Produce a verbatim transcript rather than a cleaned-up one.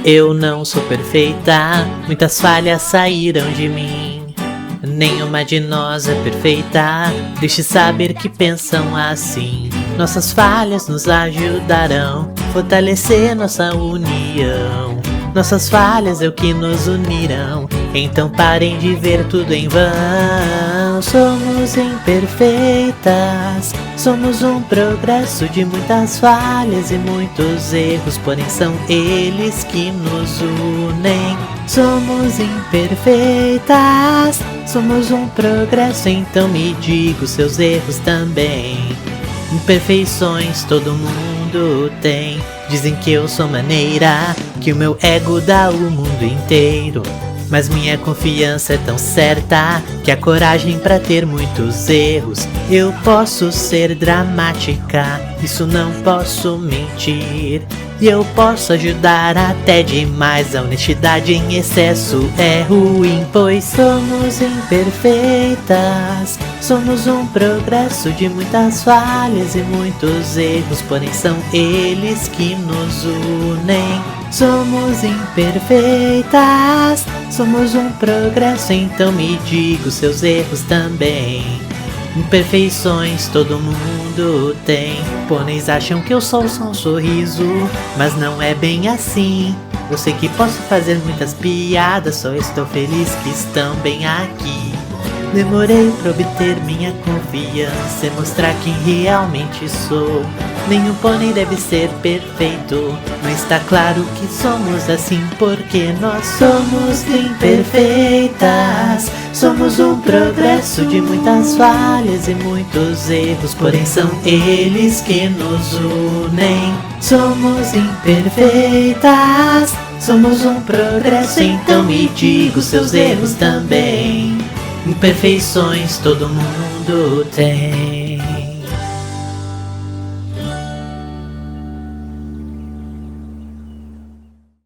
Eu não sou perfeita, muitas falhas saíram de mim. Nenhuma de nós é perfeita, deixe saber que pensam assim. Nossas falhas nos ajudarão, fortalecer nossa união. Nossas falhas é o que nos unirão, então parem de ver tudo em vão. Somos imperfeitas, somos um progresso de muitas falhas e muitos erros, porém são eles que nos unem. Somos imperfeitas, somos um progresso, então me diga os seus erros também. Imperfeições todo mundo tem, dizem que eu sou maneira, que o meu ego dá o mundo inteiro. Mas minha confiança é tão certa que a coragem pra ter muitos erros. Eu posso ser dramática, isso não posso mentir. E eu posso ajudar até demais, a honestidade em excesso é ruim. Pois somos imperfeitas, somos um progresso de muitas falhas e muitos erros, porém são eles que nos unem. Somos imperfeitas, somos um progresso, então me diga os seus erros também. Imperfeições todo mundo tem, pôneis acham que eu sou só um sorriso, mas não é bem assim. Eu sei que posso fazer muitas piadas, só estou feliz que estão bem aqui. Demorei pra obter minha confiança e mostrar quem realmente sou. Nenhum pônei deve ser perfeito, mas está claro que somos assim porque nós somos imperfeitas. Somos um progresso de muitas falhas e muitos erros, porém são eles que nos unem. Somos imperfeitas, somos um progresso, então me diga os seus erros também. Imperfeições todo mundo tem.